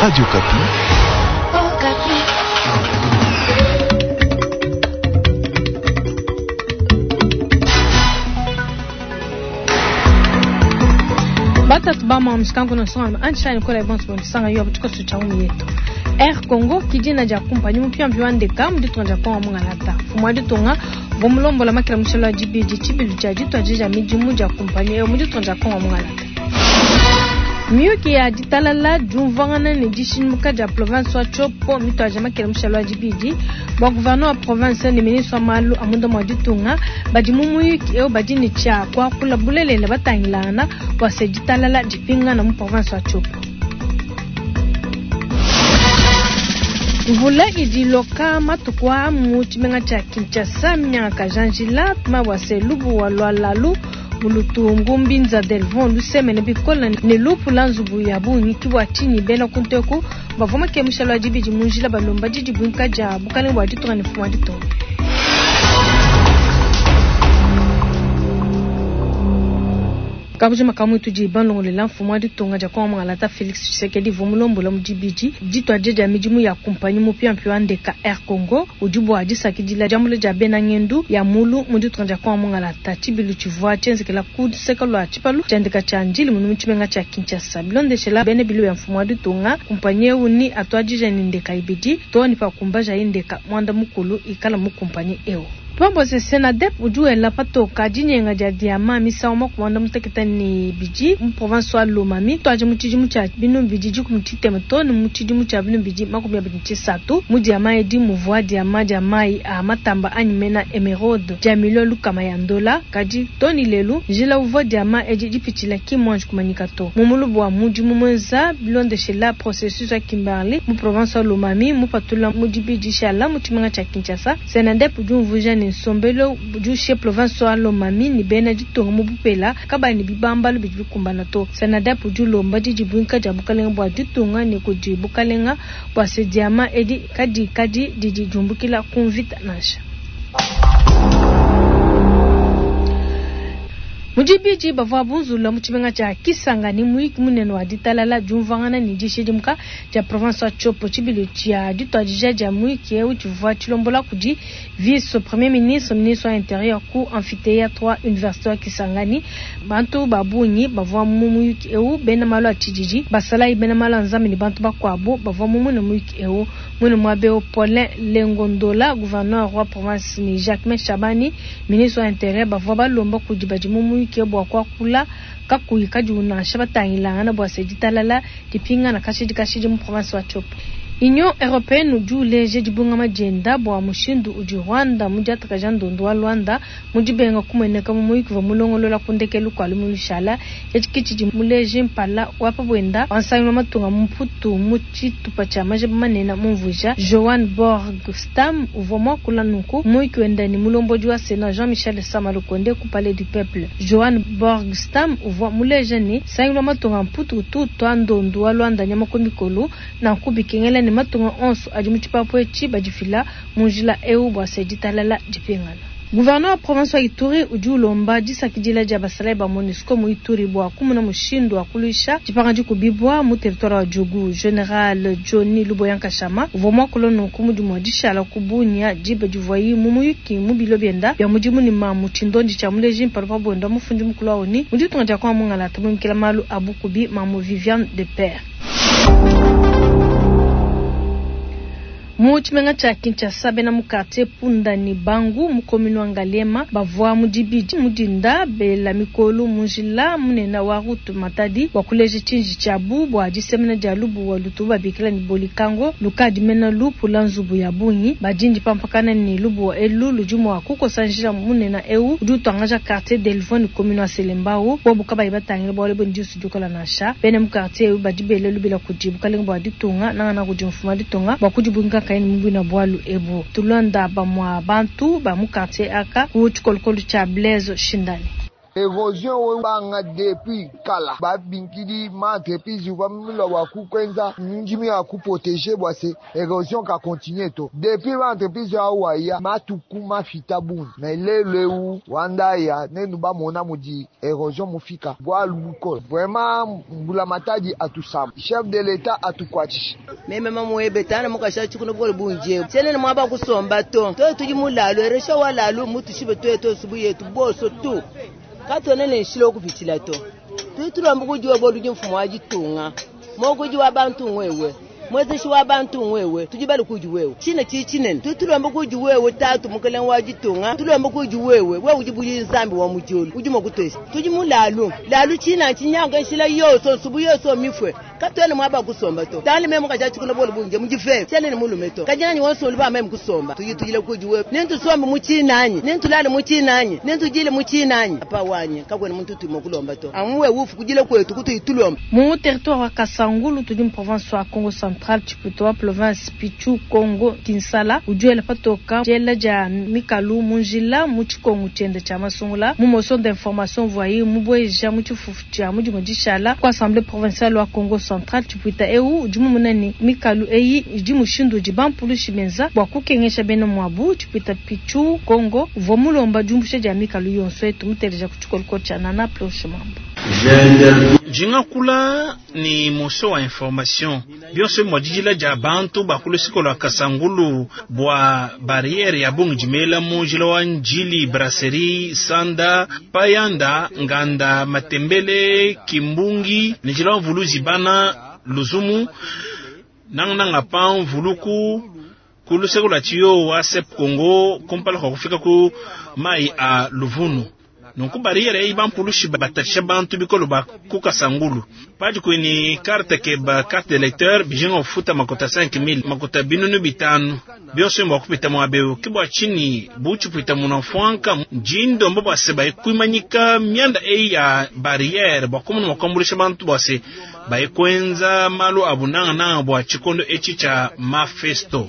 Radio Kapi. Oh, Kapi. Bata tubama mskango na songa anchani kola ibonso bongisanga yo butuko suchamu yetu. Air Congo kijina ja kumpanyi mpya mviwande kam ditonja kwa mwangalata. Fumadi tonga bomulombo la makira mshalo jibiji chibilu jaji to ajija mijimu ja kumpanyi yo ditonja kwa mwangalata. Miyuki ya ditalala jumvangana ni jishin muka ja province wa chopo mito ajama kira mshalo jibiji ba gouverneur wa province ni ministre malu amundo maditunga bajimumu yuki eo bajini cha kwa kula bulele le batangilana wa se ditalala jipinga na mu province wa chopo. Vula idiloka matukwa muchimenga cha Kinshasa mnyaka janjila mawase lubu walwalalu bulutu ngumbinza delvon lusemene bikola ne lupu lanzubu ya bunyi kiwa chini bela kunteku bavoma ke mshalo ajibiji munjila balomba jiji bunka ja bukale wadito ne fuadito. Kabujima kamu tuji banlongo le lanfu mwadi tonga ja kwa mwangalata Felix Tshisekedi vomulombo la mjibiji jito ajeja mijimu ya kumpanyi mupia mpiwande ka Air Congo ujubu ajisa kidila jamule ja bena ngendu ya mulu mwadi tonga ja kwa mwangalata chibilu chivua chenze kela kudu sekalo wa chipalu chandika cha njili munu mchimenga cha Kinshasa bilonde shela bene bilu ya mfu mwadi tonga kumpanyi uni atuajija nindeka ibiji toa nipa kumbaja indeka mwanda mukulu ikala mukumpanyi eo. Tuambo se Senadep ujue la pato kajinye nga jadiama misa oma kumanda mutakita ni biji province wa Lomami to aje mutiji mucha binu biji kumtite mtoni mutiji mucha binu biji makumya binchi satu mudi amaye di muvwa di amaje amai amatamba anyimena emerald jamilo lukama ya ndola kaji toni lelu jila uvo di ama eji pichila kimonj kumanikato mumulubu wa mudi mumwenza bilonde shela processus wa Kimberley mu province wa Lomami mu patula mudi biji shala mutimanga cha Kinshasa Senadep ujumvuja ni sombelo jushe province wa Lomami ni bena jitonga mubupela kaba ni bibamba bijikumbana to Senadep ujulo mbaji jibunka jabukalenga bwa jitonga ni kujibukalenga bwa sediama edi kadi diji jumbukila convite nasha. Mujibiji bavwa bunzula muchimenga cha Kisanga ni muiki muneno wa ditalala jumvangana ni jishidi muka ja province wa Chopo chibilu chia dito ajija ja muiki ya uchivwa chilombola kuji vice premier ministre wa intérieur ku amphithéâtre université wa Kisangani bantu babunyi bavwa muiki eu bena malo achijiji basala bena malo nzami ni bantu bakwabo bavwa mumu na muiki eu mune mwabeo Paulin Lengondola gouverneur wa province ni Jacques Chabani ministre wa intérieur bavwa balomba kuji bajimumu kebwa kwa kula kakuyikaji una shabatangila na bwa sejitalala dipinga na kashidi mu province wa Chopo. Union Européenne ujule jibunga majenda bwa mushindu uji Rwanda mujataka jandondo wa Rwanda mujibenga kumeneka mu muiki va mulongolola kundekelu kwa lumulishala yachikichi muleje mpala wapa bwenda wansayino matunga mputu muchitu pacha majeba manena mumvuja Johan Borgstam uvoma kula nuku muiki wenda ni mulomboji wa Sena Jean-Michel Samalukonde ku Palais du Peuple. Johan Borgstam uvo muleje ni sayino matunga mputu tu ndondo wa Rwanda nyamakomikolo na kubikengela ni matunga onso ajimuchipapo echi bajifila munjila eu bwa sejitalala jipingana. Gouverneur province wa Ituri ujulomba jisa kijila ja basala ba MONUSCO mu Ituri bwa kumuna mushindo wa kulisha jipangaji kubibwa mu territoire wa Jugu General Johnny Luboyanka Shama uvomwa kolono kumuji mwadisha la kubunya jiba juvwayi mumuyuki mubilobenda ya mujimu ni mamu chindonji cha muleji mparupa bonda mufunji mkula oni mujitunga ja kwa mungala tamu mkila malu abukubi mamu Viviane de Père. Muchimenga cha Kinshasa bena mukate punda ni bangu mukomino angalema bavwa mujibiji mudinda bela mikolu mujila munena wa rutu matadi wakuleje chinji chabu bwa jisemena jalubu wa lutuba bikila ni bolikango lukadi mena lupu lanzubu ya bunyi bajinji pampakana ni lubu wa elu lujumu wa kuko sanjira munena eu udutu angaja quartier delvon komino aselembao wabu kaba ibatangile bwa lebo njisu jukola nasha bena mukate eu bajibele lubila kujibu kalenga bwa ditunga nangana kujimfuma ditunga wakujibunga kaini mbuna bwalu ebo tulonda ba mwa bantu ba mukate aka kuchikolokolo cha Blaise Shindani. Erosion banga depuis kala ba binkidi ma entreprise va milo wa ku kwenza njimi ya ku protéger boise erosion ka continuer to depuis ba entreprise ya wa ya matuku mafita bun mais le wanda ya nenu ba mona mudi erosion mufika bwa luko vraiment mbula matadi atusam chef de l'état atukwachi meme mama ebetana mukasha chikuno bwo bunje tene mwaba kusomba to tuji mulalo eresha walalo mutu shibe to subuye tu boso tu katone nshilo kuvitila to tuitulomba kujiwa bolu mfumo wajitunga mokujiwa abantu wewe mwezi shi wabantu wewe tujibali kujiwewe chine chichinene tuitulomba kujiwewe tatu mukelen wajitunga tulomba kujiwewe we ujibuli nsambi wa mujulu ujimo kutesi tujimulalu lalu china chinyanga nshila yoso subu yoso mifwe katone mwaba kusomba to tali memo kajachi kuna bolu bunje mujife chene ni mulumeto kajani wonso liba memo kusomba tujile kujiwewe nentu somba muchinanyi nentu lale muchinanyi nentu jile muchinanyi apa wanye kakweni muntu tumokulomba to amwe ufu kujile kwetu kutu itulomba mu territoire wa Kasangulu tujim province wa Congo Central Chiputoa province Pichu Congo Kinsala ujuela patoka jela ja Mikalu Munjila muchikongo chende cha masungula mu motion d'information voyé mubweja muchifufu cha mujimojishala kwa assemblée provinciale wa Congo Central Chiputa eu jumu munani Mikalu eyi jimushindu jibampulu shimenza bwa kukengesha beno mwabu Chiputa Pichu Congo vomulomba jumbushe ja Mikalu yonso etu mutereja kuchukolko cha nana ploche mambo jinga kula ni moso wa information bionso modijila ja bantu bakulu sikola Kasangulu bwa barriere ya bungu jimela mujila wa njili brasserie sanda payanda nganda matembele kimbungi nijila vuluzi bana luzumu nanga pan vuluku kulu sikola tiyo wa sep Congo kompala kwa kufika ku mai a Luvunu nunku barriere iban pulushi batatisha bantu bikolo ba Kasangulu paji kweni carte ke ba carte d'électeur bijinga ufuta makota 5000 makota binunu bitanu bionso mwa kupita mwabeo kibwa chini buchu pita munafuanka jindo mboba seba ikuimanyika mianda ya barriere bakumu mwakambulisha bantu bose baekwenza malu abunanga na bwa chikondo echi cha mafesto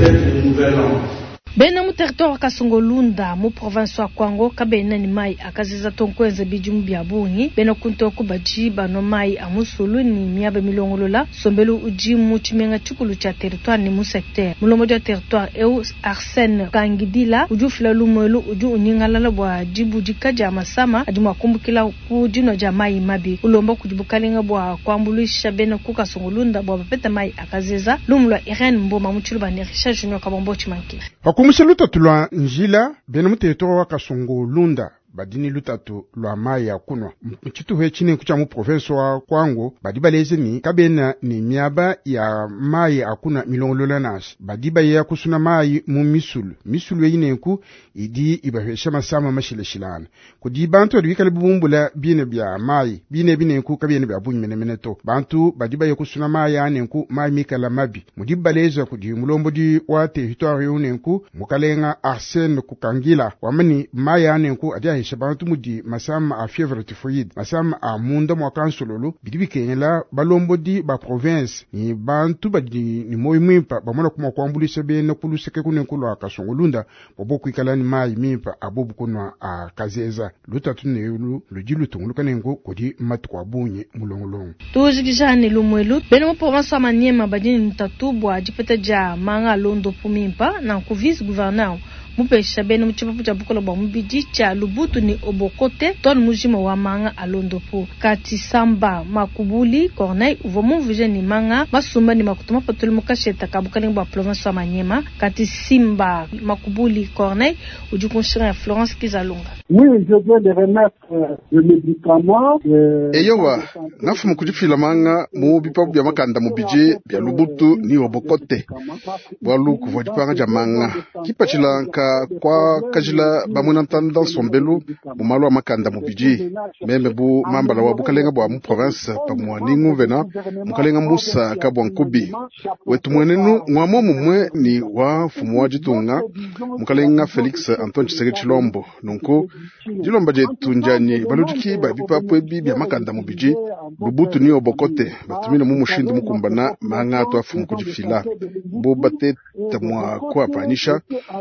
bena mu territoire Kasongolunda mu province wa Kwango kabena ni mai akaziza tonkweza bijumu bya bungi bena kunto kubaji bano mai amusulu ni miabe milongolola sombelu uji mu chimenga chukulu cha territoire ni mu secteur mulomo ja territoire eu Arsène Kangidila uju fila lumwelu uju uningalala bwa jibu jikaja masama aduma kumbukila ku jino ja mai mabi ulomba kujibukalinga bwa kwambulisha bena ku Kasongolunda bwa bapeta mai akaziza lumlwa Irene Mboma muchuluba ni Richard Junior kabombo chimanki Wakumusha lutatu lwa njila bena mu territoire wa Kasongolunda badini lutatu lwa mai ya kunwa mchitu hechine kucha mu province wa Kwango badibaleze ni kabena ni miaba ya mai akuna milongolola nashi badiba ya kusuna mai mu misulu yinenku idi ibahesha masama mashileshilana kudi bantu adwikale bubumbula bine bya mai binenku kabene bya bunyemenemeneto bantu badiba ya kusuna mai anenku mai mikala mabi mudibaleza kudi mulombo di wa territoire yunenku mukalenga Arsène Kukangila wamani mai anenku adia shabantu mudi masama a fièvre typhoïde masama a munda mwa kansololo bidibi kenyela balombo di ba province ni bantu badi ni moyi mimpa bamona kuma kwambulisa be na kuluseke kunenkulu a Kasongolunda boboku ikalani mai mimpa abobu kunwa a Kazeza lutatu ne lujilu tunguluka nengo kodi matukwa bunye mulongolongo tujigijani lumwelu bena mu province wa Maniema badini ntatubwa jipeta ja manga londo pumimpa na ku vice gouverneur mupesha bena muchipapu cha bukola bwa mbiji cha Lubutu ni Obokote ton mujima wa manga alondopo kati Samba Makubuli Corneille uvomu vije ni manga masumba ni makutuma patulu mukasheta kabukali bwa province wa Maniema kati Simba Makubuli Corneille ujukonshira ya Florence Kizalunga. Oui, je viens de remettre le médicament. Eyowa nafu mukujifila manga mu bipapu bya makanda mu bije bya Lubutu ni Obokote bwalu kuvojipanga jamanga kipachilanka kwa kajila bamuna ntanda sombelu bumalo wa makanda mubiji meme bu mambala wa bukalenga bwa mu province pamwa ningu vena mukalenga musa kabwa nkubi wetu mwenenu mwamo mumwe ni wa fumu wa jitunga mukalenga Felix Antoine Tshisekedi Tshilombo nunku jilomba jetu njani balujiki ba bipapu ebi bya makanda mubiji Lubutu ni Obokote batumina mu mushindu mukumbana manga to afumu kujifila bo bate tamwa kwa panisha bamuna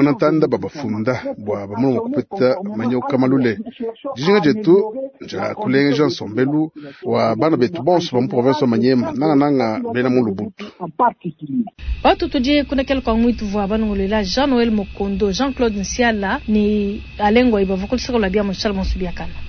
nantanda babafunda bwa bamulongo kupeta manyoka malule dijinga jetu nja kulenge Jean Sombelu wa bana betu bonso ba province Manyema nanga bena mu Lubutu watu tujie kuna kelko mwitu vwa banongolela Jean Noel Mokondo Jean Claude Nsiala ni alengo ibavukulisiko la bia mshal monsubiakana